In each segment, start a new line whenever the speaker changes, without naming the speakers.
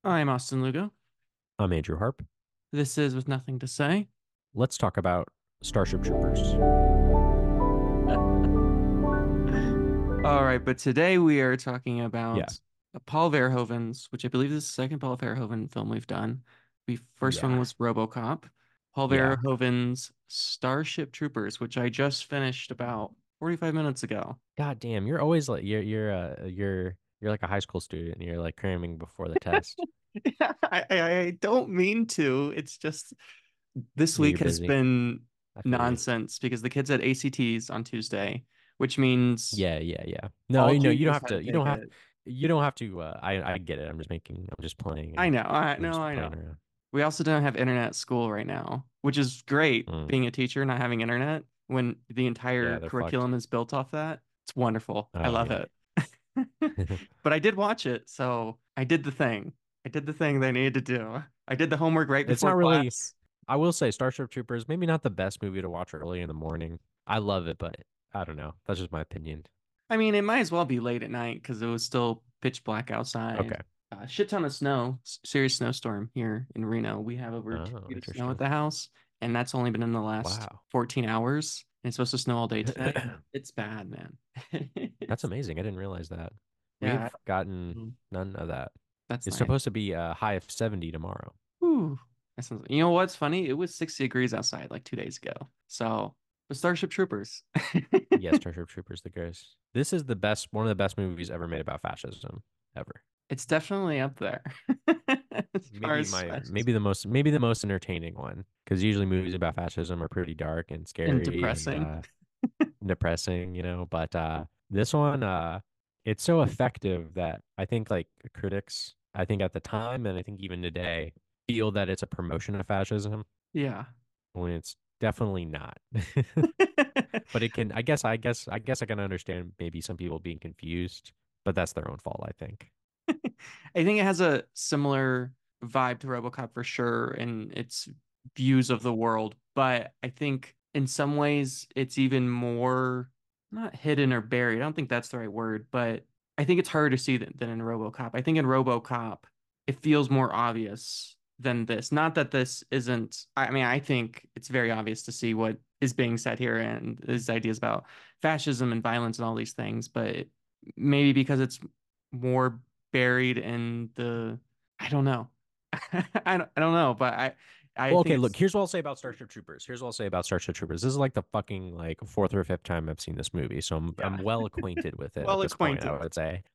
I'm Austin Lugo.
I'm Andrew Harp.
This is With Nothing to Say.
Let's talk about Starship Troopers.
All right, but today we are talking
Yeah,
about Paul Verhoeven's, which I believe is the second Paul Verhoeven film we've done. The first one
yeah,
was RoboCop. Paul
yeah.
Verhoeven's Starship Troopers, which I just finished about 45 minutes ago.
God damn, you're always like you're like a high school student and you're like cramming before the test.
I don't mean to. It's just this
Yeah,
week
you're
has
busy.
been
I feel you.
nonsense because the kids had ACTs on Tuesday, which means
Yeah, yeah, yeah. No,
all
you don't
juniors
have
had to
to
take it.
you don't have to I get it. I'm just playing
I
and
know.
I'm just
I
playing
know.
around.
We also don't have internet at school right now, which is great
Mm,
being a teacher, not having internet when the
yeah,
entire
they're fucked.
curriculum is built off that. It's wonderful. I
Oh
love
yeah.
it. But I did watch it, so I did the thing. I did the thing that I needed to do. I did the homework right
It's
before
not really
class.
I will say Starship Troopers, maybe not the best movie to watch early in the morning. I love it, but I don't know. That's just my opinion.
I mean, it might as well be late at night because it was still pitch black outside.
Okay.
Shit ton of snow, serious snowstorm here in Reno. We have over 2
Oh,
feet of snow at
interesting.
the house, and that's only been in the last
Wow.
14 hours. And it's supposed to snow all day today. It's bad, man.
That's
It's,
amazing. I didn't realize that.
yeah,
We've gotten
mm,
none of that.
that's
It's
nice.
supposed to be a high of 70 tomorrow.
Whew. You know what's funny? It was 60 degrees outside like 2 days ago. So the Starship Troopers.
Yes, Starship Troopers, the Ghost. This is one of the best movies ever made about fascism, ever.
It's definitely up there as far as fascism
Maybe the most entertaining one, because usually movies about fascism are pretty dark and
and
scary and
depressing.
depressing, you know. But this one, it's so effective that I think like critics, I think at the time and I think even today, feel that it's a promotion of fascism
Yeah.
when it's definitely not. But it can, I guess I can understand maybe some people being confused, but that's their own fault, I think.
I think it has a similar vibe to RoboCop for sure in its views of the world, but I think in some ways it's even more not hidden or buried. I don't think that's the right word, but I think it's harder to see than in RoboCop. I think in RoboCop it feels more obvious than this. Not that this isn't, I mean, I think it's very obvious to see what is being said here and his ideas about fascism and violence and all these things, but maybe because it's more buried in the I don't know. I don't know, but I
Well,
think
okay, look,
it's
here's what I'll say about Starship Troopers. Here's what I'll say about Starship Troopers. This is like the fucking like fourth or fifth time I've seen this movie, so I'm
yeah,
well acquainted with it at
well
this point, I
acquainted.
would say.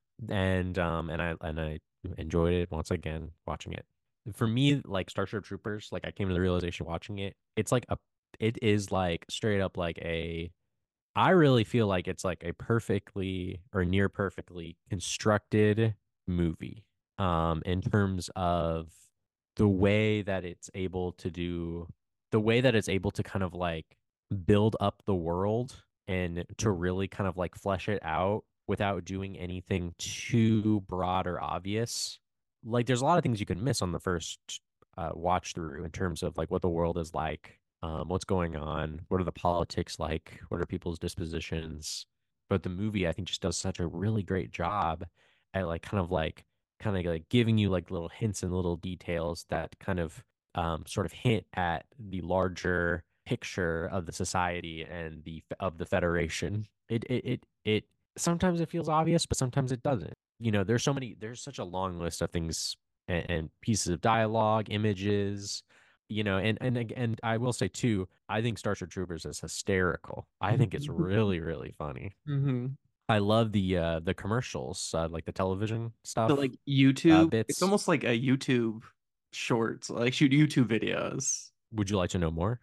And I enjoyed it once again watching it. For me, like Starship Troopers, like I came to the realization watching it, it is like straight up like a I really feel like it's like a perfectly or near perfectly constructed movie in terms of the way that it's able to do the way that it's able to kind of like build up the world and to really kind of like flesh it out without doing anything too broad or obvious. Like there's a lot of things you can miss on the first watch through in terms of like what the world is like, what's going on, what are the politics like, what are people's dispositions. But the movie, I think, just does such a really great job at kind of like giving you like little hints and little details that kind of sort of hint at the larger picture of the society and the Federation. It sometimes it feels obvious, but sometimes it doesn't. You know, there's such a long list of things and pieces of dialogue, images, you know, and I will say too, I think Starship Troopers is hysterical. I think it's really, really funny.
Hmm.
I love the commercials, like the television
So
stuff,
like YouTube, it's
bits.
almost like a YouTube shorts, like shoot YouTube videos.
Would you like to know more?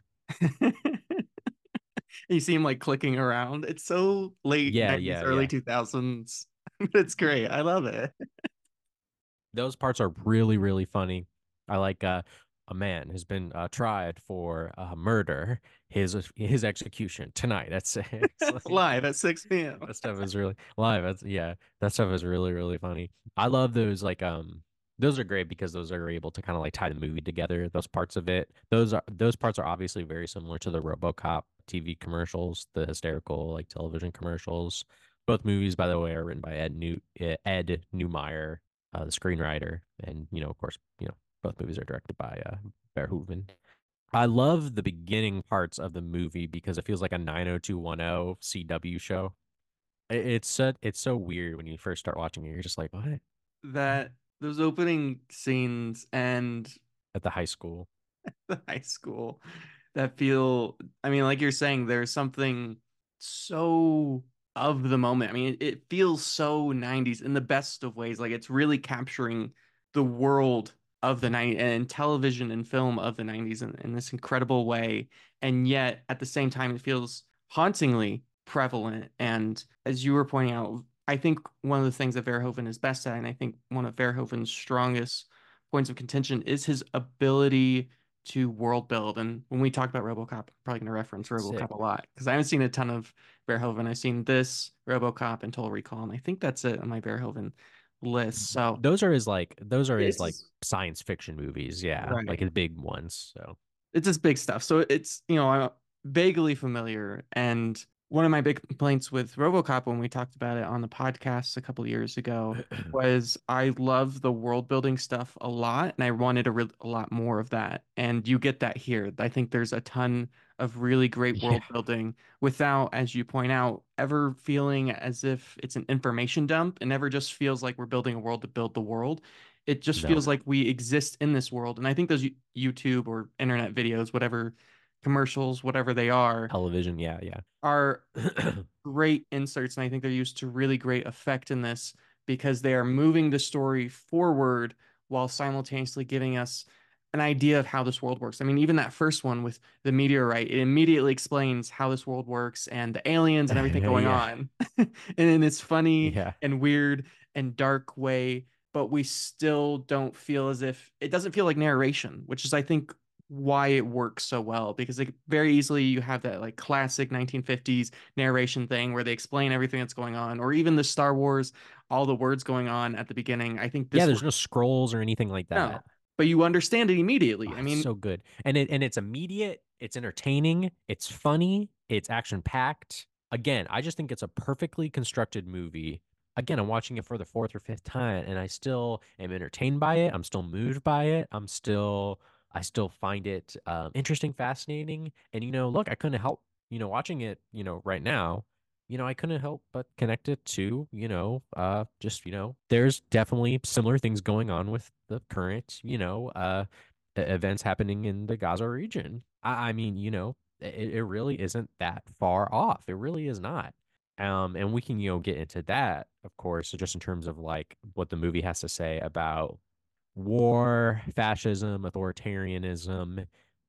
You see him like clicking around. It's so late
Yeah,
90s,
yeah,
early
yeah.
2000s. It's great. I love it.
Those parts are really, really funny. I like a man has been tried for murder. His execution tonight at 6. Like,
Live at 6 p.m.
that stuff is really live. That stuff is really, really funny. I love those those are great because those are able to kind of like tie the movie together. Those parts of it. Those parts are obviously very similar to the RoboCop TV commercials, the hysterical like television commercials. Both movies, by the way, are written by Ed Newmeyer, the screenwriter. And of course, both movies are directed by Verhoeven. I love the beginning parts of the movie because it feels like a 90210 CW show. It's so weird when you first start watching it. You're just like, what?
That those opening scenes and
At the high school.
the high school that feel, I mean, like you're saying, there's something so of the moment. I mean, it feels so 90s in the best of ways. Like it's really capturing the world of the 90s and television and film of the 90s in this incredible way. And yet at the same time, it feels hauntingly prevalent. And as you were pointing out, I think one of the things that Verhoeven is best at, and I think one of Verhoeven's strongest points of contention is his ability to world build. And when we talk about RoboCop, I'm probably going to reference RoboCop
Sick.
a lot because I haven't seen a ton of Verhoeven. I've seen this, RoboCop, and Total Recall, and I think that's it on my Verhoeven list. So
Those are his like
it's
science fiction movies, yeah, like
right.
his big ones. So
It's just big stuff. So it's, I'm vaguely familiar. And one of my big complaints with RoboCop when we talked about it on the podcast a couple of years ago was I love the world building stuff a lot, and I wanted a lot more of that. And you get that here. I think there's a ton of really great
yeah,
world building without, as you point out, ever feeling as if it's an information dump. It never just feels like we're building a world to build the world. It just
no
feels like we exist in this world. And I think those YouTube or internet videos, whatever commercials, whatever they
television, yeah, yeah.
are great inserts. And I think they're used to really great effect in this because they are moving the story forward while simultaneously giving us an idea of how this world works. I mean, even that first one with the meteorite, it immediately explains how this world works and the aliens and everything going
Yeah,
on. And in this funny
yeah.
and weird and dark way, but we still don't feel as if it doesn't feel like narration, which is, I think, why it works so well because like very easily you have that like classic 1950s narration thing where they explain everything that's going on, or even the Star Wars, all the words going on at the beginning. I think
Yeah,
this
there's
works.
no scrolls or anything like
No,
that.
but you understand it
Oh,
immediately. I
it's
mean,
so good. And it's immediate, it's entertaining, it's funny, it's action packed. Again, I just think it's a perfectly constructed movie. Again, I'm watching it for the fourth or fifth time and I still am entertained by it. I'm still moved by it. I still find it interesting, fascinating. And look, I couldn't help, watching it, right now, I couldn't help but connect it to, just, there's definitely similar things going on with the current, events happening in the Gaza region. I mean, it really isn't that far off. It really is not. And we can, get into that, of course, just in terms of like what the movie has to say about war, fascism, authoritarianism,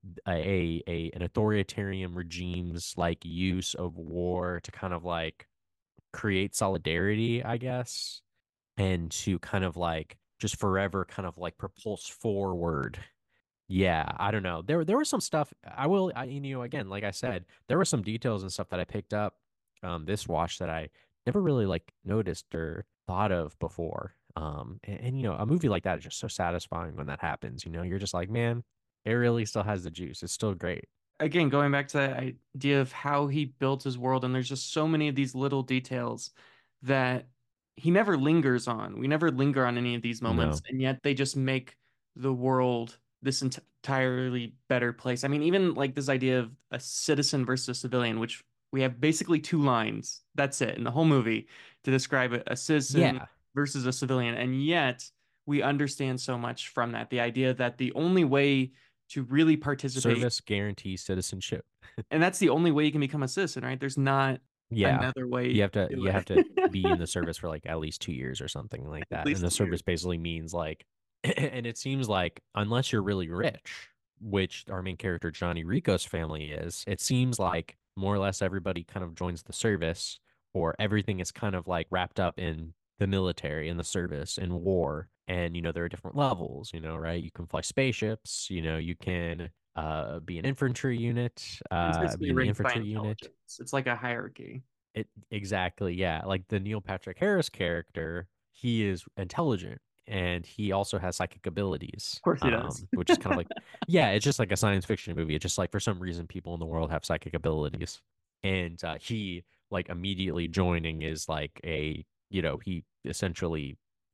an authoritarian regime's like use of war to kind of like create solidarity, I guess, and to kind of like just forever kind of like propulse forward. Yeah, I don't know. There was some stuff again, like I said, there were some details and stuff that I picked up this watch that I never really like noticed or thought of before. And a movie like that is just so satisfying when that happens. You're just like, man, it really still has the juice. It's still great.
again, going back to that idea of how he built his world, and there's just so many of these little details that he never lingers on. We never linger on any of these moments,
No.
and yet they just make the world this entirely better place. I mean, even like this idea of a citizen versus a civilian, which we have basically two lines. That's it in the whole movie to describe it, a citizen
Yeah.
versus a civilian. And yet we understand so much from that. The idea that the only way to really participate,
Service guarantees citizenship.
and that's the only way you can become a citizen, right? There's not
Yeah.
another way
You have
to
to
do
you have to
it.
be in the service for like at least 2 years or something like
At
that. And
least
the
2 years.
service basically means like and it seems like unless you're really rich, which our main character Johnny Rico's family is, it seems like more or less everybody kind of joins the service or everything is kind of like wrapped up in the military, in the service, in war. And there are different levels, right? You can fly spaceships, you can be an infantry unit,
It's
be
basically
in the
ranked by
infantry unit.
intelligence. It's like a hierarchy.
It exactly, yeah. Like the Neil Patrick Harris character, he is intelligent and he also has psychic abilities.
Of course he does.
Which is kind of like, yeah, it's just like a science fiction movie. It's just like for some reason people in the world have psychic abilities. And he like immediately joining is like he essentially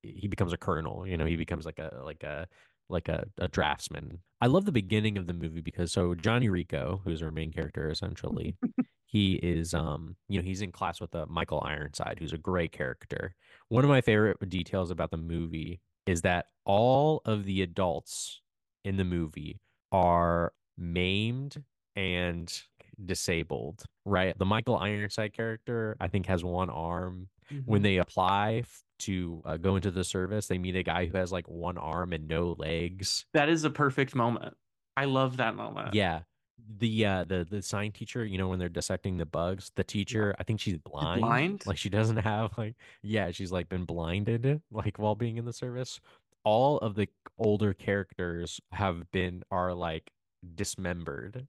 he becomes a colonel. You know, he becomes like a draftsman. I love the beginning of the movie because so Johnny Rico, who's our main character essentially, he is he's in class with Michael Ironside, who's a great character. One of my favorite details about the movie is that all of the adults in the movie are maimed and disabled, right? The Michael Ironside character, I think, has one arm. When
Mhm.
they apply to go into the service, they meet a guy who has like one arm and no legs.
That is a perfect moment. I love that moment.
Yeah. The science teacher, when they're dissecting the bugs, the
Yeah.
teacher, I think she's
She's
blind.
blind.
Like she doesn't have she's like been blinded like while being in the service. All of the older characters are like dismembered.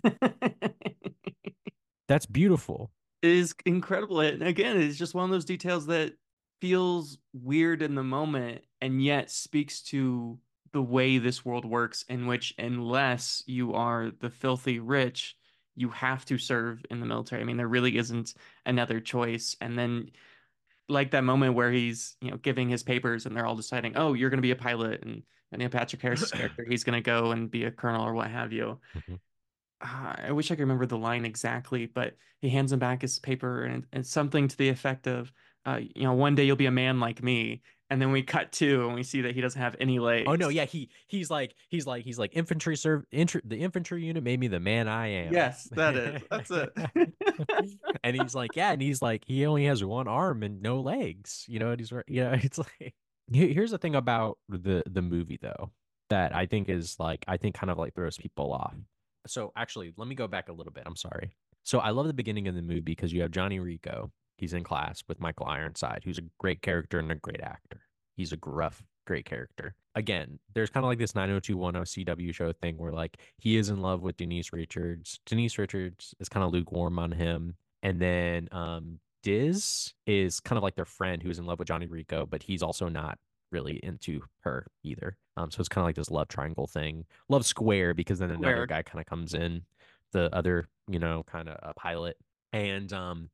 That's beautiful.
Is incredible. And again, it's just one of those details that feels weird in the moment and yet speaks to the way this world works, in which, unless you are the filthy rich, you have to serve in the military. I mean, there really isn't another choice. And then, like that moment where he's, giving his papers and they're all deciding, oh, you're going to be a pilot. And Neil Patrick Harris's character, he's going to go and be a colonel or what have you.
Mhm.
I wish I could remember the line exactly, but he hands him back his paper and it's something to the effect of, one day you'll be a man like me. And then we cut to and we see that he doesn't have any
Oh no,
legs.
yeah, he's like the infantry unit made me the man I am.
Yes, that is. That's it.
And he's like, yeah, and he's like, he only has one arm and no legs, and he's right, it's like here's the thing about the movie though that I think kind of like throws people off. So actually, let me go back a little bit. I'm sorry. So I love the beginning of the movie because you have Johnny Rico. He's in class with Michael Ironside, who's a great character and a great actor. He's a gruff, great character. Again, there's kind of like this 90210 CW show thing where like he is in love with Denise Richards. Denise Richards is kind of lukewarm on him. And then Diz is kind of like their friend who's in love with Johnny Rico, but he's also not really into her either. So it's kind of like this love triangle thing. Love square because then another
Where
guy kind of comes in, the other, kind of a pilot. And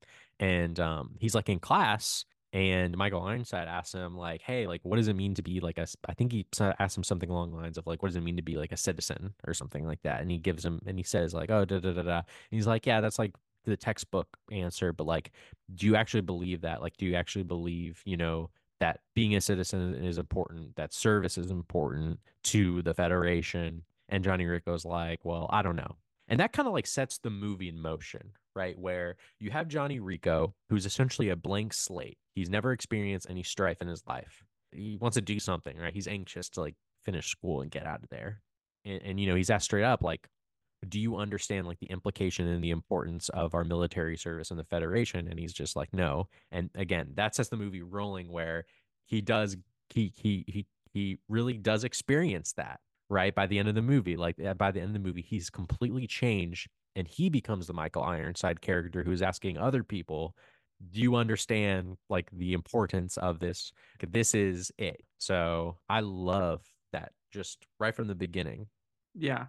he's like in class and Michael Ironside asks him like, "Hey, like, what does it mean to be like a?" I think he asked him something along the lines of like, "What does it mean to be like a citizen or something like that?" And he gives him and he says like, "Oh, da da da da." And he's like, "Yeah, that's like the textbook answer, but like, do you actually believe that? Like, do you actually believe, that being a citizen is important, that service is important to the Federation?" And Johnny Rico's like, "Well, I don't know." And that kind of like sets the movie in motion, right? Where you have Johnny Rico, who's essentially a blank slate. He's never experienced any strife in his life. He wants to do something, right? He's anxious to like finish school and get out of there. And he's asked straight up, like, do you understand like the implication and the importance of our military service in the Federation? And he's just like, no. And again, that sets the movie rolling where he does he really does experience that, right? By the end of the movie, like by the end of the movie, he's completely changed and he becomes the Michael Ironside character who's asking other people, do you understand like the importance of this? This is it. So I love that just right from the beginning.
Yeah.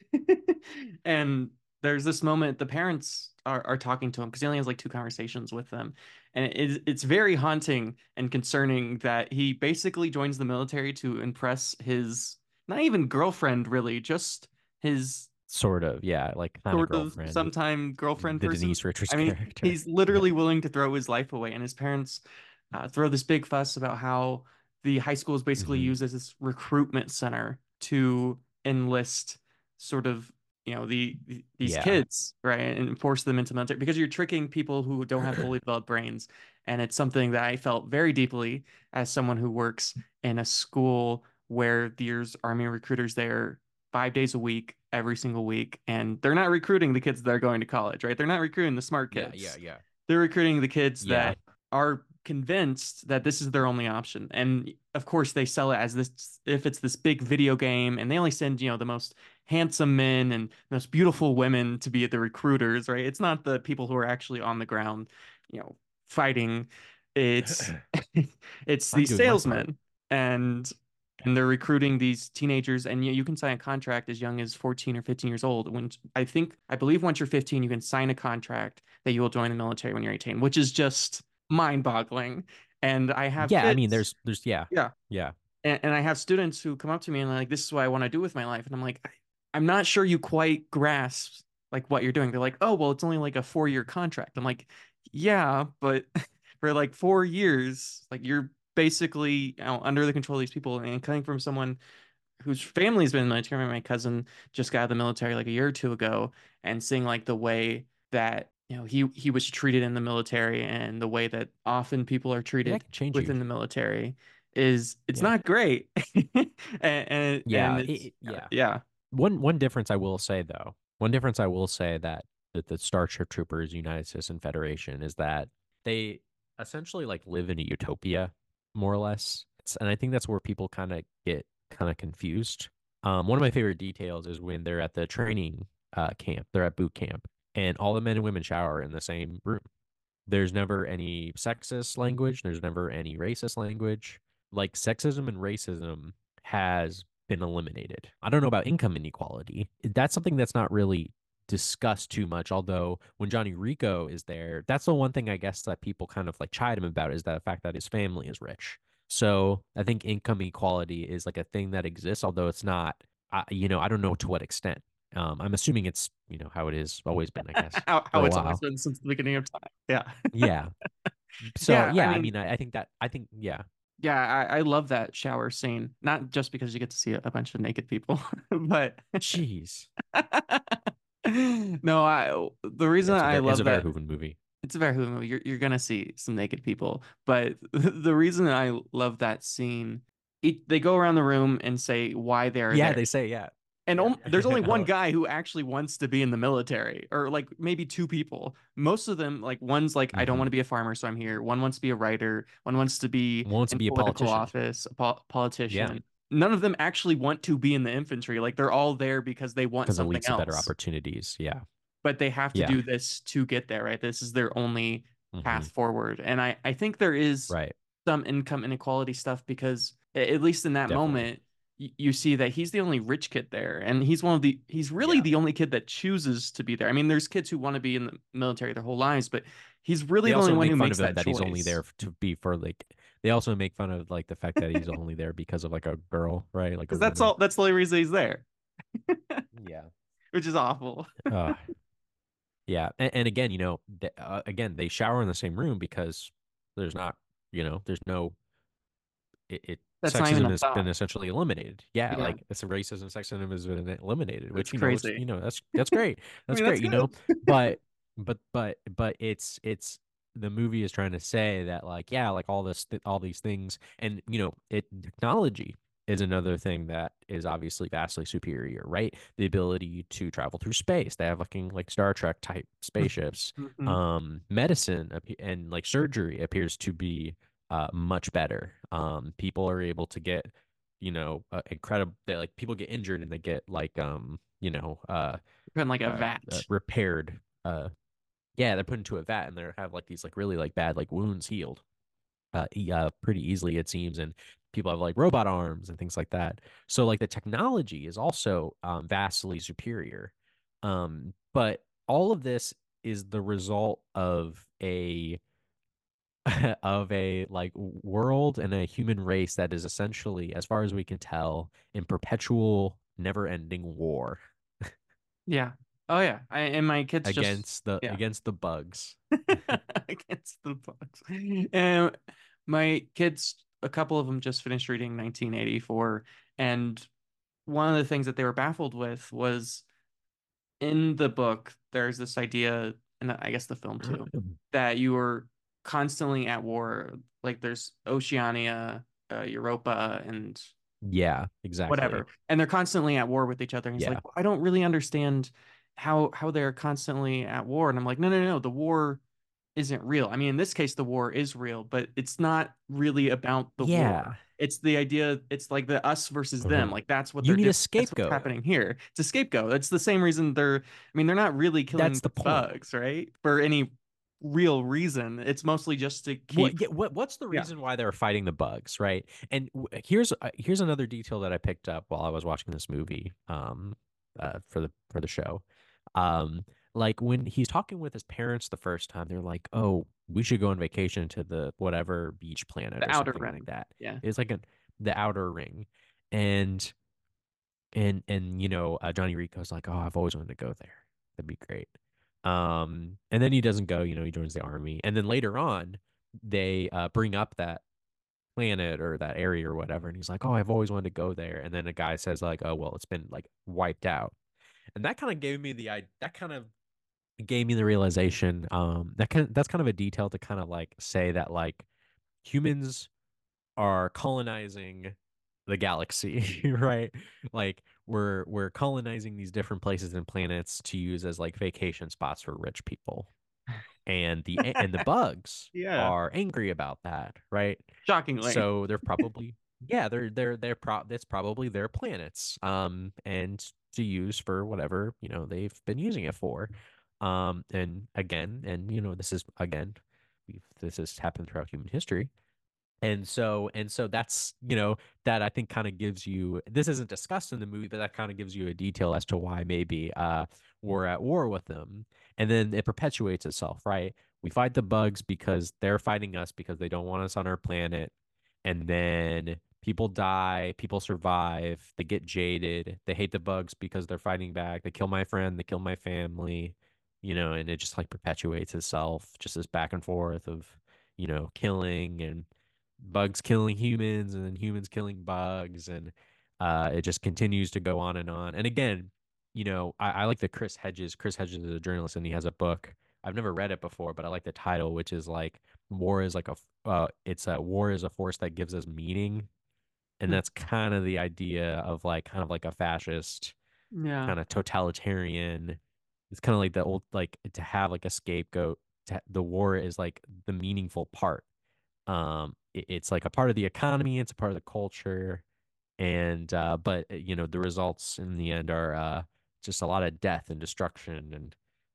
And there's this moment the parents are talking to him because he only has like two conversations with them. And it's very haunting and concerning that he basically joins the military to impress his not even girlfriend, really, just his
Sort of, yeah, like kind of
sort of
girlfriend,
sometime girlfriend
the
person.
Denise Richards
I mean,
character.
he's
Yeah.
literally willing to throw his life away, and his parents throw this big fuss about how the high school is basically
Hmm.
used as this recruitment center to enlist sort of these
Yeah.
kids, right, and force them into military because you're tricking people who don't have fully developed brains, and it's something that I felt very deeply as someone who works in a school where there's army recruiters there 5 days a week, every single week. And they're not recruiting the kids that are going to college, right? They're not recruiting the smart
Yeah, yeah,
kids.
yeah.
They're recruiting the kids
Yeah.
that are convinced that this is their only option. And of course, they sell it as this if it's this big video game, and they only send, the most handsome men and most beautiful women to be the recruiters, right? It's not the people who are actually on the ground, fighting. It's it's
I'm
these
doing my part.
salesmen. And they're recruiting these teenagers, and you can sign a contract as young as 14 or 15 years old. When I believe once you're 15 you can sign a contract that you will join the military when you're 18, which is just mind-boggling. And I have
Yeah, I mean,
kids.
yeah,
Yeah.
yeah,
And I have students who come up to me and like, this is what I want to do with my life. And I'm like, I'm not sure you quite grasp like what you're doing. They're like, oh, well, it's only like a 4-year contract. I'm like, yeah, but for like 4 years, like you're basically, under the control of these people, and coming from someone whose family's been in the military. My cousin just got out of the military like a year or two ago, and seeing like the way that he was treated in the military and the way that often people are
yeah. That
treated
can change you.
within the military is it's
Yeah,
not great. And
yeah,
it's
yeah.
yeah.
One difference I will say though, one difference I will say that the Starship Troopers United Citizen Federation is that they essentially like live in a utopia, more or less. And I think that's where people get kind of confused. One of my favorite details is when they're at the training camp, they're at boot camp, and all the men and women shower in the same room. There's never any sexist language. There's never any racist language. Like sexism and racism has been eliminated. I don't know about income inequality. That's something that's not really discussed too much. Although when Johnny Rico is there, that's the one thing I guess that people kind of like chide him about is that the fact that his family is rich. So I think income equality is like a thing that exists, although it's not, I don't know to what extent. I'm assuming it's, how it is always been, I guess, for
How
a
it's always
while.
been since the beginning of time. Yeah.
Yeah. So
Yeah, I
yeah, I
mean,
mean, I think, yeah,
yeah, I love that shower scene. Not just because you get to see a bunch of naked people, but
jeez,
no, the reason I
it's
love
a
that
Verhoeven movie.
it's a very Hulu movie. You're gonna see some naked people, but the reason I love that scene, they go around the room and say why they're
Yeah,
there.
they say yeah,
And
yeah.
there's only one guy who actually wants to be in the military, or like maybe two people. Most of them, like one's like, I don't want
Hmm.
to be a farmer, so I'm here. One wants to be a writer. One wants to be
Wants to
in
be a
political
politician.
office, a
Yeah,
politician. None of them actually want to be in the infantry. Like they're all there because they want
because it
something
leads to better
else,
opportunities. Yeah,
but they have to
yeah.
do this to get there, right? This is their only
Hmm.
path forward. And I think there is
Right,
some income inequality stuff because at least in that
definitely.
moment, you see that he's the only rich kid there, and he's really
Yeah,
the only kid that chooses to be there. I mean, there's kids who want to be in the military their whole lives, but he's really
they
the only
also
one
make
who
fun
makes
of him
that
that he's only
choice
there to be for like. They also make fun of like the fact that he's only there because of like a girl, right? Like a
because
woman.
that's the only reason he's there,
Yeah.
which is awful.
Uh, yeah, and again, again, they shower in the same room because there's not, there's no it
That's not even
sexism
a
has been
thought.
essentially eliminated. Yeah,
Yeah,
like it's racism, sexism has been eliminated,
it's
which it's
crazy.
that's great,
I
that's
mean, that's
great,
good.
but but it's the movie is trying to say that like yeah, like all these things, and technology is another thing that is obviously vastly superior, right? The ability to travel through space. They have like Star Trek type spaceships.
Mhm.
Medicine and like surgery appears to be much better. People are able to get, incredible. They like people get injured and they get like,
Put in like a vat.
repaired. Yeah, they're put into a vat and they have like these like really like bad like wounds healed, pretty easily it seems, and people have like robot arms and things like that. So like the technology is also vastly superior. But all of this is the result of a of a like world and a human race that is essentially, as far as we can tell, in perpetual, never-ending war
Yeah. Oh yeah. And my kids just yeah.
against the bugs.
Against the bugs. And my kids, a couple of them just finished reading 1984, and one of the things that they were baffled with was in the book, there's this idea, and I guess the film too, that you were constantly at war. Like there's Oceania, Europa, and
Yeah, exactly.
whatever, and they're constantly at war with each other. And he's like,
Yeah.
well, I don't really understand how they're constantly at war. And I'm like, no, no, no, the war isn't real. I mean, in this case, the war is real, but it's not really about the war.
Yeah.
It's the idea. It's like the us versus them.
Uh-huh.
Like that's what
You
they're
need a
doing. That's what's
scapegoat.
happening here. It's a scapegoat. That's the same reason they're. I mean, they're not really killing
That's the point.
bugs, right? For any real reason. It's mostly just to keep.
What's the
Yeah.
reason why they're fighting the bugs, right? And here's another detail that I picked up while I was watching this movie for the show. Um like when he's talking with his parents the first time, they're like, "Oh, we should go on vacation to the whatever beach planet
The
or
outer
something like
ring.
that."
Yeah.
It's like the outer ring, and Johnny Rico's like, "Oh, I've always wanted to go there. That'd be great." And then he doesn't go. He joins the army, and then later on, they bring up that planet or that area or whatever, and he's like, "Oh, I've always wanted to go there." And then a guy says like, "Oh, well, it's been like wiped out." And that kind of gave me that kind of gave me the realization that's kind of a detail to kind of like say that like humans are colonizing the galaxy, right? Like we're colonizing these different places and planets to use as like vacation spots for rich people. And the bugs
Yeah.
are angry about that, right?
Shockingly.
So they're probably yeah, that's probably their planets and to use for whatever, they've been using it for. And again, and this is again, this has happened throughout human history. And so that's, that I think kind of gives you, this isn't discussed in the movie, but that kind of gives you a detail as to why maybe we're at war with them. And then it perpetuates itself, right? We fight the bugs because they're fighting us because they don't want us on our planet. And then people die, people survive, they get jaded, they hate the bugs because they're fighting back. They kill my friend, they kill my family, and it just like perpetuates itself, just this back and forth of, killing and bugs killing humans and then humans killing bugs, and it just continues to go on and on. And again, I like the Chris Hedges is a journalist and he has a book. I've never read it before, but I like the title, which is like war is like it's a war is a force that gives us meaning. And that's kind of the idea of like kind of like a fascist
Yeah.
kind of totalitarian. It's kind of like the old, like to have like a scapegoat. The war is like the meaningful part. It's like a part of the economy, it's a part of the culture, and but the results in the end are just a lot of death and destruction and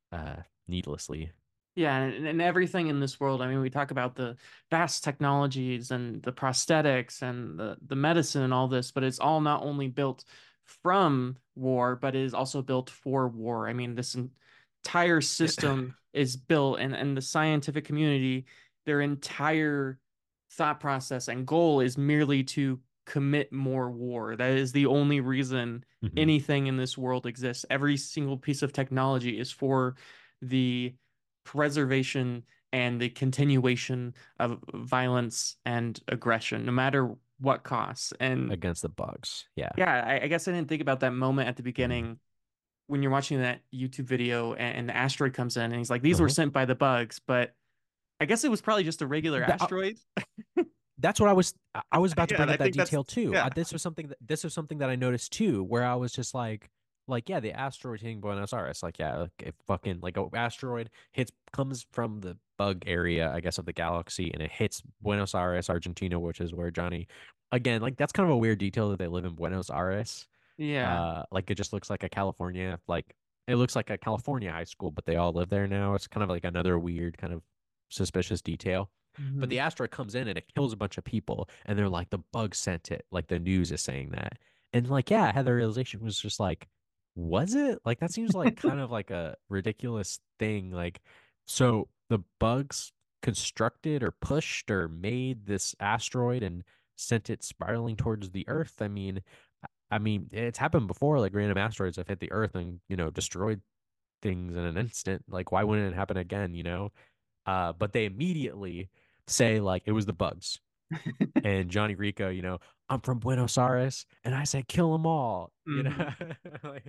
needlessly.
Yeah, and everything in this world. I mean, we talk about the vast technologies and the prosthetics and the medicine and all this, but it's all not only built from war, but is also built for war. I mean, this entire system is built, and the scientific community, their entire thought process and goal is merely to commit more war. That is the only reason
Mhm.
anything in this world exists. Every single piece of technology is for the preservation and the continuation of violence and aggression, no matter what costs. And
Against the bugs. Yeah.
yeah, I guess I didn't think about that moment at the
Mhm.
beginning when you're watching that YouTube video and the asteroid comes in and he's like, these were
Uh-huh.
sent by the bugs, but I guess it was probably just a regular
That,
asteroid.
that's what I was about to
Yeah, and
bring
I
up that
think that's
detail too.
yeah.
This was something that I noticed too, where I was just like yeah, the asteroid hitting Buenos Aires, like yeah, like it fucking like a asteroid comes from the bug area, I guess, of the galaxy, and it hits Buenos Aires, Argentina, which is where Johnny, again, like that's kind of a weird detail that they live in Buenos Aires.
Yeah.
Like it just looks like a California, like it looks like a California high school, but they all live there now. It's kind of like another weird kind of suspicious detail. But
Hmm.
the asteroid comes in and it kills a bunch of people, and they're like, the bug sent it. Like the news is saying that. And like, yeah, I had the realization was just like, was it? Like that seems like kind of like a ridiculous thing. Like, so the bugs constructed or pushed or made this asteroid and sent it spiraling towards the Earth. I mean, it's happened before, like random asteroids have hit the Earth and, destroyed things in an instant. Like, why wouldn't it happen again? But they immediately say like it was the bugs. And Johnny Rico, I'm from Buenos Aires and I say kill them all,
Hmm.
Like,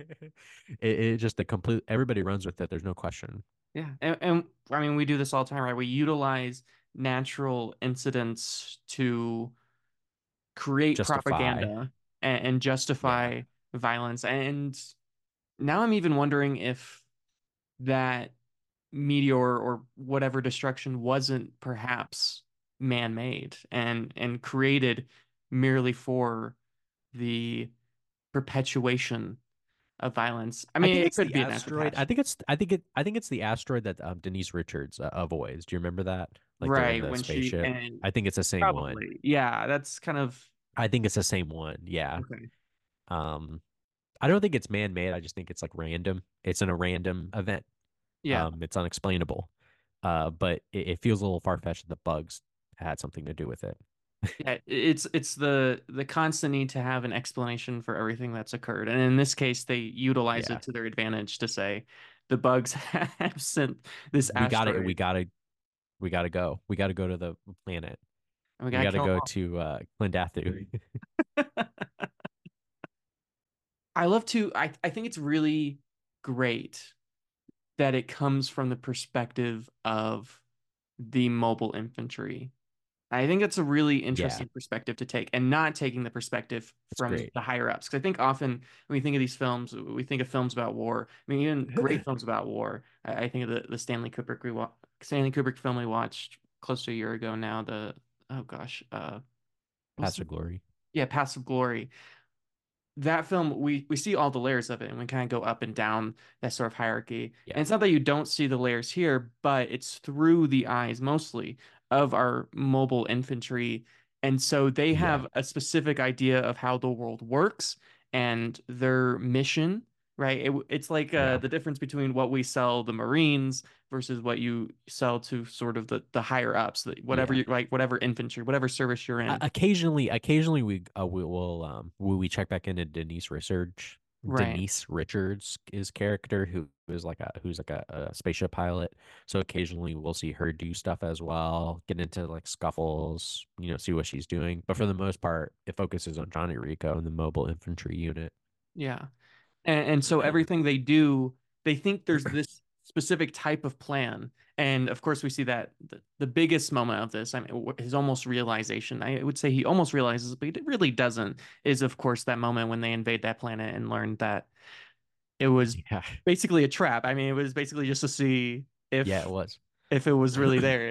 it just the complete everybody runs with it. There's no question.
Yeah. And I mean, we do this all the time, right? We utilize natural incidents to create
Justify.
propaganda and
Yeah.
justify violence. And now I'm even wondering if that meteor or whatever destruction wasn't perhaps man-made and created merely for the perpetuation of violence. I
I
mean,
think
it
it's
could
the
be an act of
asteroid.
passion.
I think it's the asteroid that Denise Richards avoids. Do you remember that? Like they're in
Right,
the
when she
spaceship.
and
I think it's the same one.
probably. Yeah, that's kind of
I think it's the same one. Yeah.
okay.
Um, I don't think it's man-made. I just think it's like random. It's in a random event.
Yeah.
It's unexplainable. But it feels a little far-fetched that the bugs had something to do with it.
Yeah, it's the constant need to have an explanation for everything that's occurred. And in this case, they utilize
Yeah.
it to their advantage to say the bugs have sent this
We got it.
asteroid
We gotta go. We gotta go to the planet.
and we
We
gotta
gotta
kill
go
them
to Klendathu.
all. I love to I think it's really great that it comes from the perspective of the mobile infantry. I think that's a really
Yeah,
interesting perspective to take, and not taking the perspective
it's
from
great.
the higher ups. Because I think often when we think of these films, we think of films about war. I mean, even great films about war. I think of the Stanley Kubrick film we watched close to a year ago now. The oh gosh, what's
Paths
the
of Glory.
yeah, Paths of Glory. That film, we see all the layers of it, and we kind of go up and down that sort of hierarchy. And
Yeah,
it's not that you don't see the layers here, but it's through the eyes mostly of our mobile infantry. And so they
yeah,
have a specific idea of how the world works and their mission, right? It's like
yeah,
the difference between what we sell the Marines versus what you sell to sort of the higher ups, whatever
yeah.
you like, whatever infantry, whatever service you're in.
Occasionally we check back into
Right.
Denise Richards' his character who is like a spaceship pilot. So occasionally we'll see her do stuff as well, get into like scuffles, see what she's doing. But for the most part, it focuses on Johnny Rico and the mobile infantry unit.
Yeah. And so everything they do, they think there's this specific type of plan. And of course, we see that the biggest moment of this, I mean, his almost realization, I would say he almost realizes it, but he really doesn't, is of course that moment when they invade that planet and learn that it was
Yeah,
basically a trap. I mean, it was basically just to see
yeah, it
if
was.
if it was really there.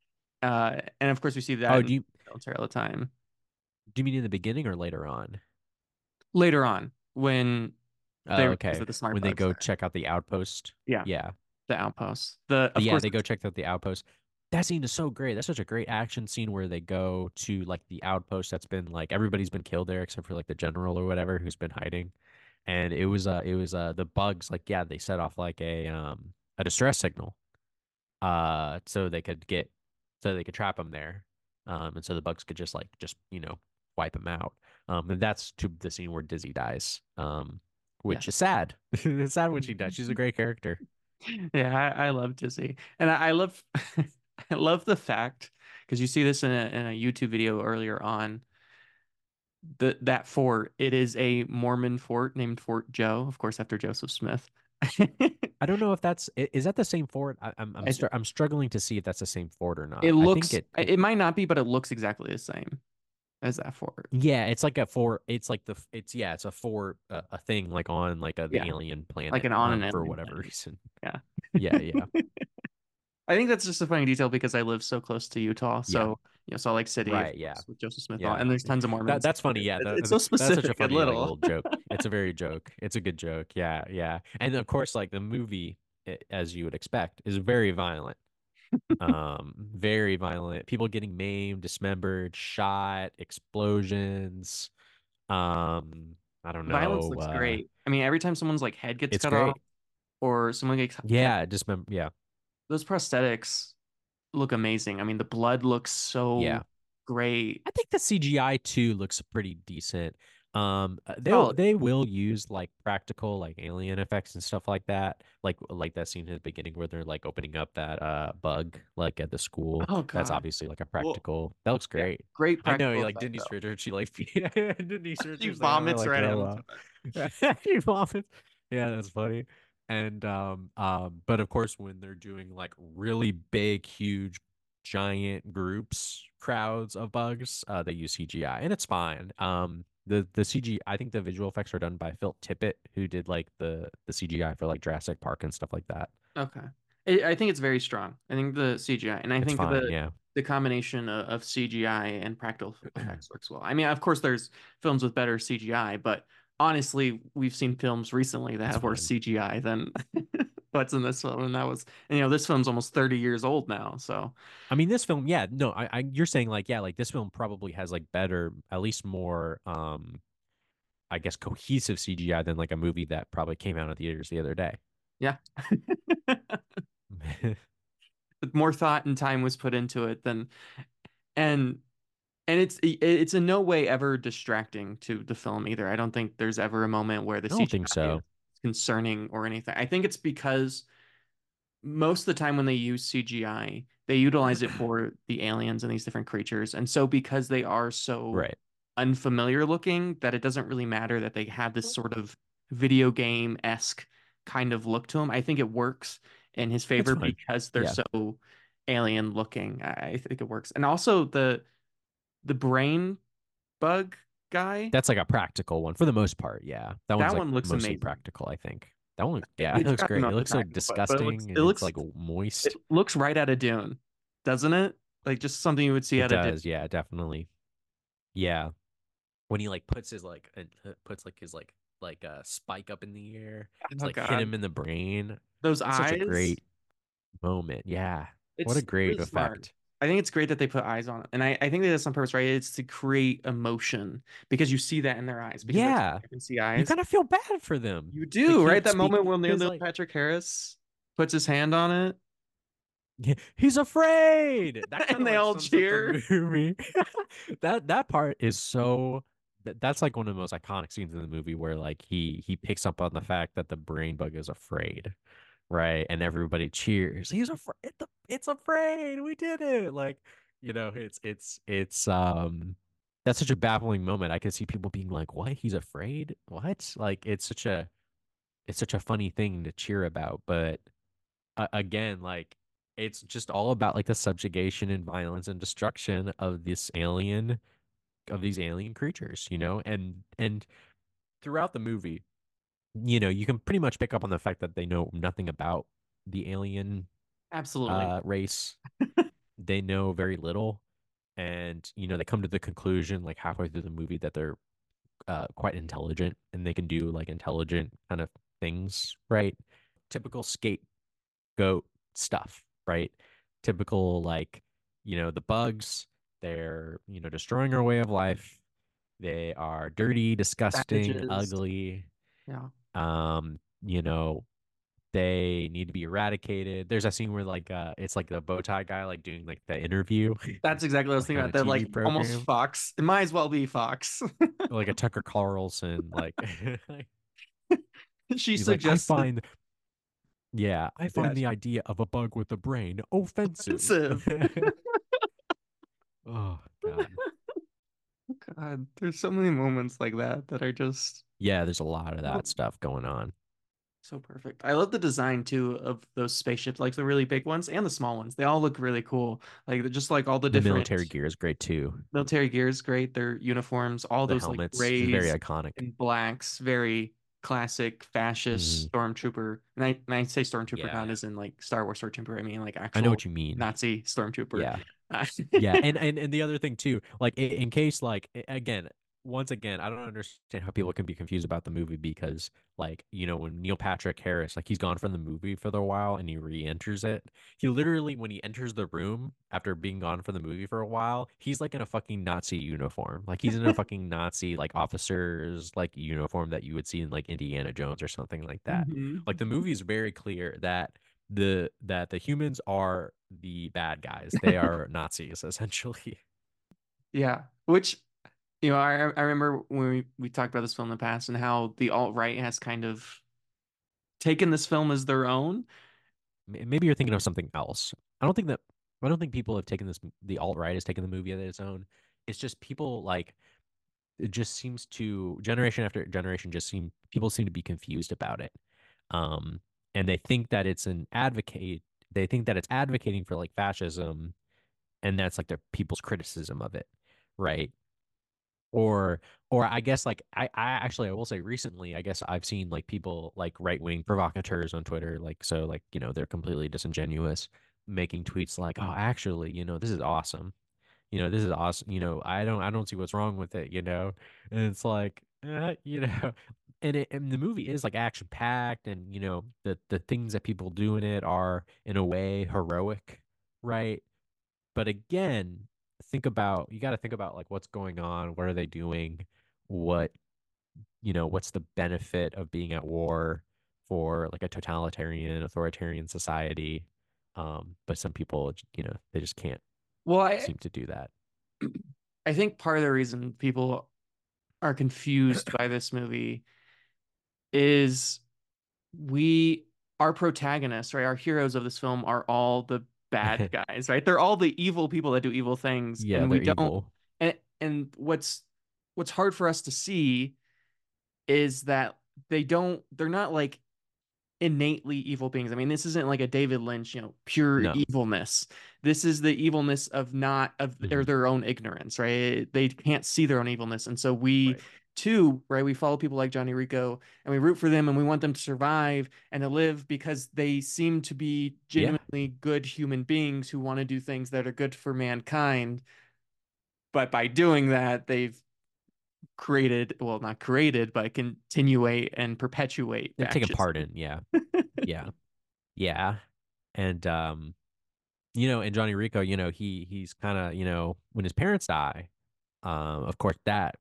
And of course, we see that
Oh,
in the military all the time.
do you mean in the beginning or later on?
Later on, when they
Oh,
realize
okay.
that the smart
When they
bug's
go
there.
check out the outpost.
Yeah,
Yeah.
the outpost. The of
Yeah,
course
they go check out the outpost. That scene is so great. That's such a great action scene where they go to like the outpost that's been like everybody's been killed there except for like the general or whatever who's been hiding. And it was the bugs like yeah, they set off like a distress signal so they could trap him there. And so the bugs could just wipe him out. And that's to the scene where Dizzy dies. Which is
yes.
sad. It's sad when she dies. She's a great character.
Yeah, I love Disney, and I love I love the fact because you see this in a YouTube video earlier on that fort. It is a Mormon fort named Fort Joe, of course, after Joseph Smith.
I don't know if is that the same fort.
I th
I'm struggling to see if that's the same fort or
it
not. I think
looks
it
it might not be, but it looks exactly the same as that fort.
yeah, it's like a fort. It's like it's a fort a thing like on like the
Yeah,
alien
like
planet
an on and
for
alien
whatever
planet.
reason.
Yeah.
Yeah, yeah,
I think that's just a funny detail because I live so close to Utah.
yeah.
So, Salt Lake City, of
Right, yeah,
course, with Joseph Smith on,
yeah.
and there's tons of Mormons.
That's funny. Yeah,
It's so
that's such a
specific and
funny like
little.
little joke. It's a very joke. It's a good joke. Yeah, yeah. And of course, like the movie, as you would expect, is very violent. Very violent. People getting maimed, dismembered, shot, explosions. I don't
Violence
know.
looks great. I mean, every time someone's like head gets
It's
cut off
great.
or someone gets head,
Yeah, dismember. Yeah,
those prosthetics look amazing. I mean, the blood looks
yeah.
so great.
I think the CGI too looks pretty decent.
Solid.
They will use like practical like alien effects and stuff like that. Like that scene in the beginning where they're like opening up that bug like at the school.
Oh
That's
God.
obviously like a
Well,
practical. That looks
yeah,
great.
great
I know,
practical
like
effect
Denise
though.
Richards, she like Denise
She
Richards like I'm gonna
vomits
like
right at
throw
him.
up. She vomits. Yeah, that's funny. And but of course when they're doing like really big, huge giant groups, crowds of bugs, they use CGI, and it's fine. The CG, I think the visual effects are done by Phil Tippett, who did like the CGI for like Jurassic Park and stuff like that.
Okay. I think it's very strong. I think the CGI, and I
It's
think
fine, yeah.
the combination of CGI and practical effects works well. I mean, of course, there's films with better CGI, but honestly, we've seen films recently that
It's
have worse
fine.
CGI than what's in this film, and that was, and, this film's almost 30 years old now, so
I mean, this film, yeah, no, you're saying like, yeah, like this film probably has like better, at least more, I guess cohesive CGI than like a movie that probably came out of theaters the other day.
Yeah. More thought and time was put into it than and it's in no way ever distracting to the film either. I don't think there's ever a moment where the
I don't think
CGI is
so.
concerning or anything. I think it's because most of the time when they use CGI, they utilize it for the aliens and these different creatures. And so because they are so
Right.
unfamiliar looking that it doesn't really matter that they have this sort of video game-esque kind of look to them. I think it works in his
It's
favor
fine.
because they're
Yeah.
so alien looking. I think it works. And also the brain bug guy,
That's like a practical one for the most part. Yeah. That one's
that
like
one looks
mostly
amazing.
practical, I think. That one, yeah, it
It's
looks
got to be
great. It
mostly
looks so
practical, but
disgusting and it's like
it
moist.
looks right out of Dune, doesn't it? Like just something you would see
It
out of Dune.
does. Yeah, definitely. Yeah. When he like puts his like puts like his like a spike up in the air to
Oh
like hit
God,
him in the brain.
those
That's such a
eyes.
great moment. Yeah. What a
It's
great
really smart.
effect.
I think it's great that they put eyes on it. And I think they did this on purpose, right? It's to create emotion because you see that in their eyes because that's
Yeah.
you can see
You
eyes.
kind of feel bad for them.
You
They
do, right?
can't
That moment
speak
when
because
Neil
like
Patrick Harris puts his hand on it
he's afraid. That kind
and
of
they
like
all
sums up the
cheer.
movie. That part is so that's like one of the most iconic scenes in the movie where like he picks up on the fact that the brain bug is afraid, right? And everybody cheers. He's afraid. It's afraid. We did it. Like, it's that's such a baffling moment. I could see people being like, "What? He's afraid? What?" Like it's such a funny thing to cheer about, but again, like it's just all about like the subjugation and violence and destruction of this alien of these alien creatures, and throughout the movie, you can pretty much pick up on the fact that they know nothing about the alien
Absolutely.
race. They know very little, and they come to the conclusion like halfway through the movie that they're quite intelligent and they can do like intelligent kind of things, right? Typical scapegoat stuff, right? Typical like, the bugs, they're, destroying our way of life. They are dirty, disgusting,
Savages.
ugly.
Yeah.
You know, they need to be eradicated. There's a scene where like it's like the bow tie guy like doing like the interview
That's exactly what I was
like
thinking
on
about.
a
That
TV
like almost
program.
Fox. It might as well be Fox.
Like a Tucker Carlson like
She
he's like, I
suggested
find yeah, I
yeah,
find the idea of a bug with a brain offensive.
offensive.
Oh God.
God, there's so many moments like that that are just
Yeah, there's a lot of that
so
stuff going on.
so perfect. I love the design too of those spaceships, like the really big ones and the small ones. They all look really cool. Like just like all the
The
different
military gear is great too.
military gears, great. Their uniforms, all
The
those like
helmets is very
grays
iconic.
and blacks, very classic fascist
Hmm.
stormtrooper. And I say stormtrooper
Yeah,
not as in like Star Wars stormtrooper. I mean like
I know
actual
what you mean.
Nazi stormtrooper.
Yeah.
Uh,
Yeah, and the other thing too, like in case like again, once again, I don't understand how people can be confused about the movie because like, when Neil Patrick Harris, like he's gone from the movie for a while and he re-enters it. He literally when he enters the room after being gone from the movie for a while, he's like in a fucking Nazi uniform. Like he's in a fucking Nazi like officer's like uniform that you would see in like Indiana Jones or something like that. Like
mhm.
the movie is very clear that the humans are the bad guys. They are Nazis essentially.
Yeah, which I remember when we talked about this film in the past and how the alt-right has kind of taken this film as their own.
Maybe you're thinking of something else. I don't think that I don't think people have taken this the alt-right has taken the movie as its own. It's just people like it just seems to generation after generation just seem people seem to be confused about it. Um and they think that it's advocating for like fascism and that's like their people's criticism of it, right? Or I guess like I will say recently, I guess I've seen like people like right-wing provocateurs on Twitter, like so like, they're completely disingenuous, making tweets like, oh, actually, this is awesome. This is awesome. I don't see what's wrong with it, And it's like, and the movie is like action packed and the things that people do in it are in a way heroic, right? But again, you got to think about like what's going on, what are they doing, what, what's the benefit of being at war for like a totalitarian, authoritarian society. But some people, they just can't
Well,
seem to do that.
I think part of the reason people are confused by this movie is we our protagonists, right? Our heroes of this film are all the bad guys, right? They're all the evil people that do evil things,
Yeah,
and we
they're
don't.
evil.
And what's hard for us to see is that they're not like innately evil beings. I mean, this isn't like a David Lynch, pure
No.
evilness. This is the evilness of not of or
Mhm.
their own ignorance, right? They can't see their own evilness. And so we
Right.
too, right, we follow people like Johnny Rico and we root for them and we want them to survive and to live because they seem to be
Yeah.
genuinely good human beings who want to do things that are good for mankind. But by doing that, they've created, well, not created, but continuate and perpetuate
They've taken
fascism.
part in, yeah. Yeah. Yeah. And and Johnny Rico, he's kind of, when his parents die, of course that,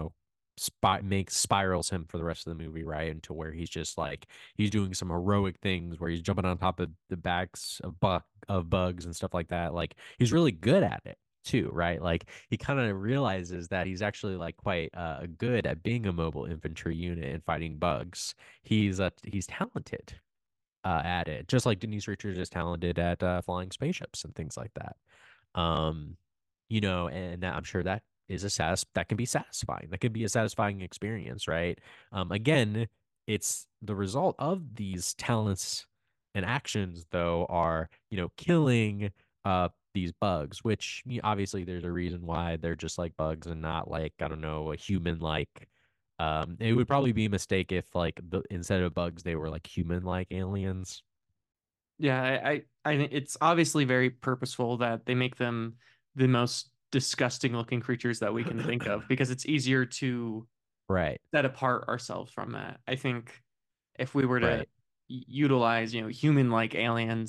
makes spirals him for the rest of the movie, right? Into where he's just like he's doing some heroic things where he's jumping on top of the backs of bugs and stuff like that. Like he's really good at it too, right? Like he kind of realizes that he's actually like quite good at being a mobile infantry unit and fighting bugs. He's talented at it, just like Denise Richards is talented at flying spaceships and things like that. Um, and I'm sure that is that can be satisfying. That can be a satisfying experience, right? Again, it's the result of these talents and actions, though, are killing these bugs, which obviously there's a reason why they're just like bugs and not like I don't know a human like. It would probably be a mistake if like instead of bugs they were like human like aliens.
Yeah, it's obviously very purposeful that they make them the most disgusting looking creatures that we can think of because it's easier to
Right,
set apart ourselves from that. I think if we were to
right.
utilize, human-like aliens,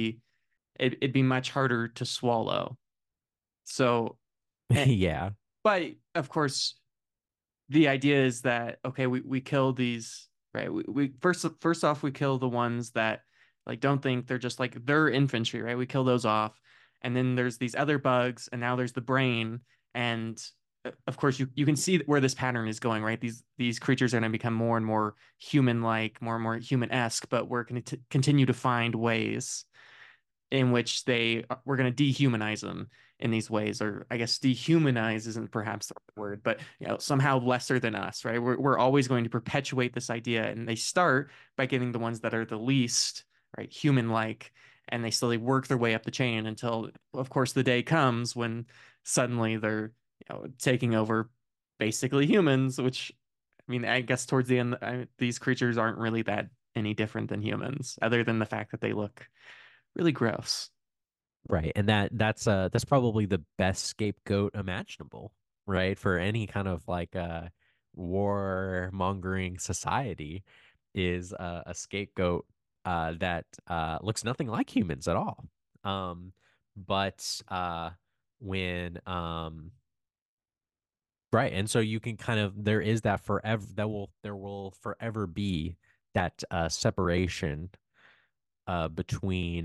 it'd be much harder to swallow. So, eh,
Yeah.
but of course, the idea is that okay, we kill these, right, we first off we kill the ones that like don't think they're just like they're infantry, right? We kill those off, and then there's these other bugs, and now there's the brain, and of course you can see where this pattern is going, right? These creatures are going to become more and more human like, more and more human-esque, but we're going to continue to find ways in which we're going to dehumanize them in these ways, or I guess dehumanize isn't perhaps the right word, but somehow lesser than us, right? We're always going to perpetuate this idea, and they start by getting the ones that are the least right human like, and they slowly work their way up the chain until of course the day comes when suddenly they're taking over basically humans, which I mean I guess towards the end these creatures aren't really that any different than humans other than the fact that they look really gross.
Right. And that's probably the best scapegoat imaginable, right? For any kind of like war mongering society is a scapegoat that looks nothing like humans at all. Um but when right, and so you can kind of there is that forever there will forever be that separation between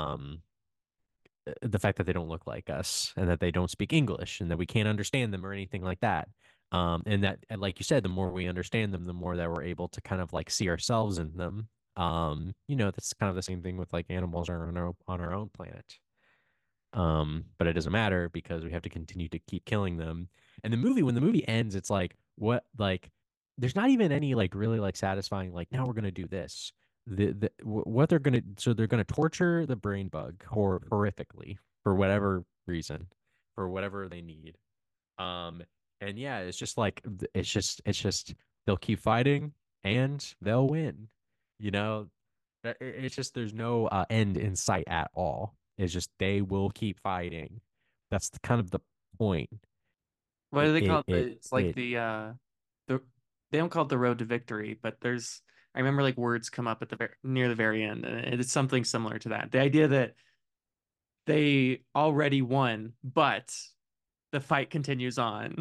the fact that they don't look like us and that they don't speak English and that we can't understand them or anything like that. And that, and like you said, the more we understand them, the more that we're able to kind of like see ourselves in them. That's kind of the same thing with like animals are on our own planet. But it doesn't matter because we have to continue to keep killing them. And when the movie ends, it's like, what, like, there's not even any like really like satisfying, like, now we're going to do this. What they're going to, so they're going to torture the brain bug horrifically for whatever reason, for whatever they need. Um, and yeah, it's just like, it's just, they'll keep fighting and they'll win, you know? It's just there's no end in sight at all. It's just they will keep fighting. That's kind of the point.
What do
It
they call
it
it?
it,
It's like
it
the they don't call it the road to victory, but there's I remember like words come up at near the very end, and it's something similar to that. The idea that they already won, but the fight continues on,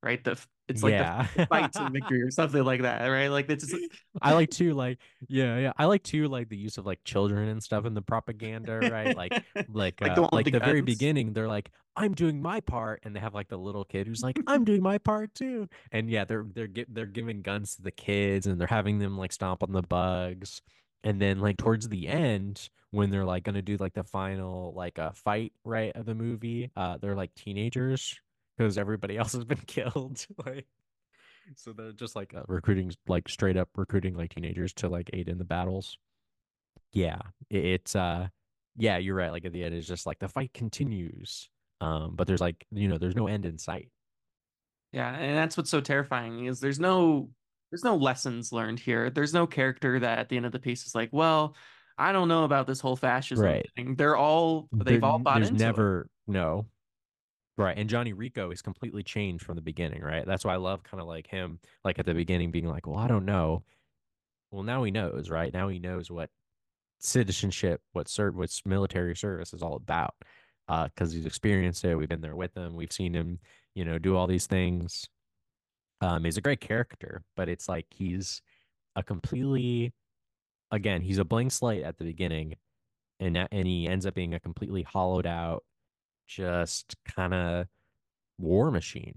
right? It's like
Yeah.
the fights and victory or something like that, right? Like it's just,
I like too, like, yeah, yeah. I like too, like the use of like children and stuff in the propaganda, right?
like the one with
Like
the
the very
guns.
beginning, they're like, I'm doing my part, and they have like the little kid who's like, I'm doing my part too. And yeah, they're giving guns to the kids and they're having them like stomp on the bugs. And then like towards the end, when they're like gonna do like the final like fight, right, of the movie, they're like teenagers because everybody else has been killed. Like so they're just like recruiting, like straight up recruiting like teenagers to like aid in the battles. Yeah, it's yeah, you're right. Like at the end, it's just like the fight continues. But there's like there's no end in sight.
Yeah, and that's what's so terrifying is there's no lessons learned here. There's no character that at the end of the piece is like, well, I don't know about this whole fascism
Right.
thing.
There,
They've all bought
there's
into it.
never no. Right. And Johnny Rico is completely changed from the beginning, right? That's why I love kind of like him, like at the beginning being like, well, I don't know. Well, now he knows, right? Now he knows what citizenship, what's military service is all about. Because he's experienced it. We've been there with him. We've seen him, do all these things. He's a great character, but it's like he's a completely, again, he's a blank slate at the beginning, and he ends up being a completely hollowed out, just kind of war machine.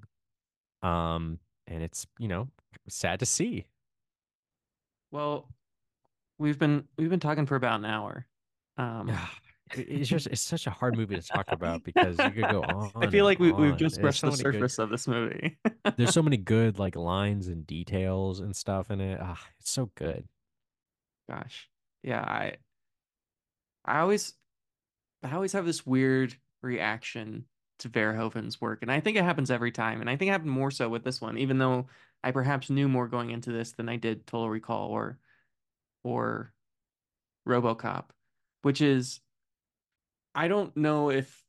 And it's, sad to see.
Well, we've been talking for about an hour. Um,
It's such a hard movie to talk about because you could go
I
on
feel
and
like we've
on.
just brushed the surface of this movie.
There's so many good like lines and details and stuff in it. It's so good.
Gosh. Yeah, I always I always have this weird reaction to Verhoeven's work, and I think it happens every time. And I think it happened more so with this one, even though I perhaps knew more going into this than I did Total Recall or RoboCop, which is I don't know if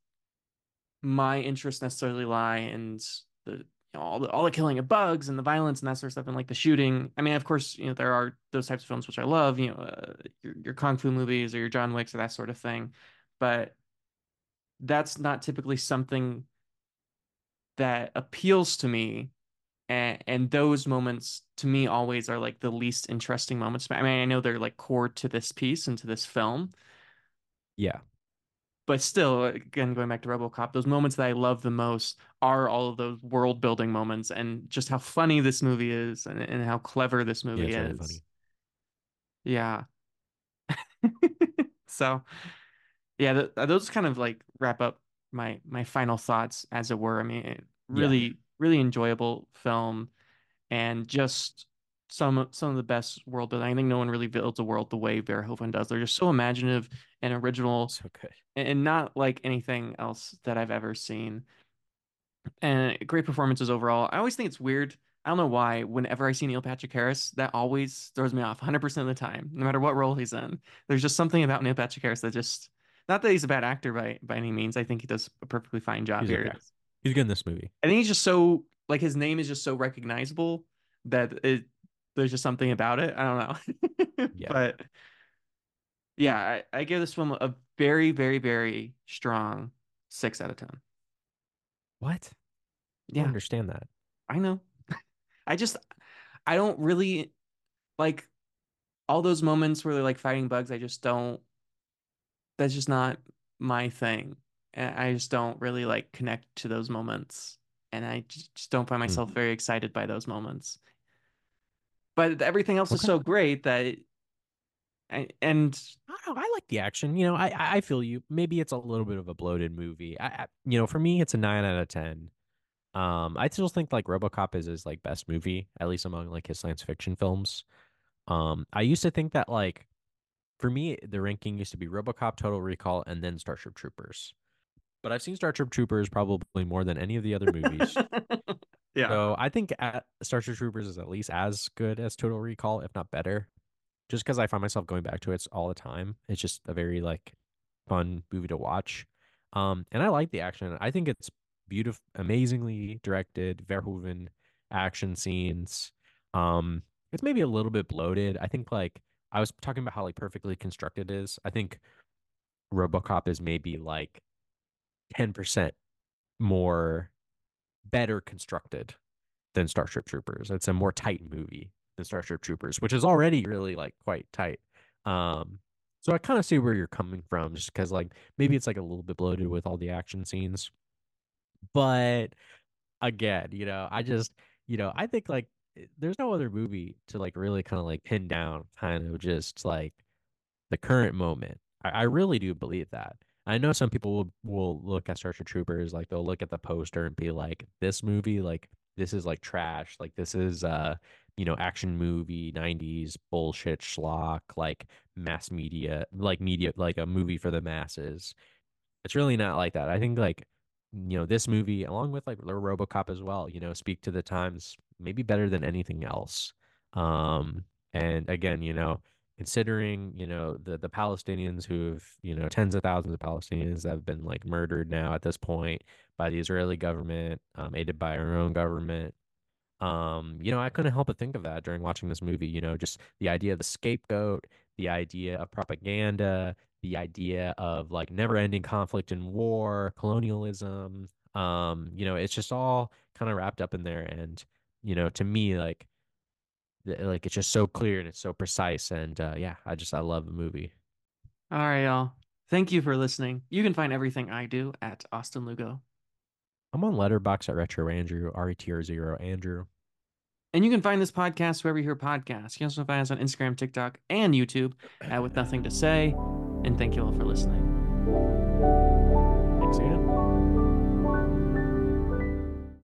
my interests necessarily lie in all the killing of bugs and the violence and that sort of stuff and like the shooting. I mean, of course, there are those types of films which I love, your kung fu movies or your John Wicks or that sort of thing, but that's not typically something that appeals to me. And those moments to me always are like the least interesting moments. I mean, I know they're like core to this piece and to this film,
Yeah,
but still, again, going back to RoboCop, those moments that I love the most are all of those world building moments and just how funny this movie is and how clever this
yeah,
movie
it's really
is.
funny.
Yeah. So, yeah, those kind of like wrap up my final thoughts, as it were. I mean,
Yeah,
really, really enjoyable film and just some of the best world building. I think no one really builds a world the way Verhoeven does. They're just so imaginative and original
so good.
and not like anything else that I've ever seen. And great performances overall. I always think it's weird. I don't know why. Whenever I see Neil Patrick Harris, that always throws me off 100% of the time, no matter what role he's in. There's just something about Neil Patrick Harris that just, not that he's a bad actor by any means. I think he does a perfectly fine job
He's
here.
okay. He's good in this movie.
I think he's just so like his name is just so recognizable that there's just something about it. I don't know.
Yeah.
But yeah, I give this film a very, very, very strong 6 out of 10.
What? I don't
Yeah,
understand that.
I know. I just I don't really like all those moments where they're like fighting bugs. I just don't. That's just not my thing. And I just don't really like connect to those moments. And I just don't find
Hmm.
myself very excited by those moments. But everything else is
Okay.
so great that and
I don't know. I like the action. I feel you. Maybe it's a little bit of a bloated movie. For me, it's a 9 out of 10. I still think like RoboCop is his like best movie, at least among like his science fiction films. I used to think that like for me, the ranking used to be RoboCop, Total Recall, and then Starship Troopers. But I've seen Starship Troopers probably more than any of the other movies.
yeah.
So I think Starship Troopers is at least as good as Total Recall, if not better. Just because I find myself going back to it all the time. It's just a very like fun movie to watch. And I like the action. I think it's beautiful, amazingly directed, Verhoeven action scenes. It's maybe a little bit bloated. I think like I was talking about how like perfectly constructed it is. I think RoboCop is maybe like 10% more better constructed. than Starship Troopers. It's a more tight movie than Starship Troopers, which is already really like quite tight. Um, so I kind of see where you're coming from, just because like maybe it's like a little bit bloated with all the action scenes, but again, I just, I think like there's no other movie to like really kind of like pin down kind of just like the current moment. I really do believe that. I know some people will look at Starship Troopers, like they'll look at the poster and be like, this movie, like this is like trash, like this is action movie, 90s bullshit schlock, like mass media, like a movie for the masses. It's really not like that. I think like this movie, along with like RoboCop as well, speak to the times maybe better than anything else. And again, considering the Palestinians who've tens of thousands of Palestinians that have been like murdered now at this point by the Israeli government, aided by our own government. I couldn't help but think of that during watching this movie, just the idea of the scapegoat, the idea of propaganda, the idea of like never-ending conflict and war, colonialism. It's just all kind of wrapped up in there. And, to me, like it's just so clear and it's so precise. And yeah, I love the movie.
All right, y'all. Thank you for listening. You can find everything I do at Austin Lugo.
I'm on Letterboxd at Retro Andrew, RETR0 Andrew.
And you can find this podcast wherever you hear podcasts. You can also find us on Instagram, TikTok, and YouTube at With Nothing to Say. And thank you all for listening.
Thanks again.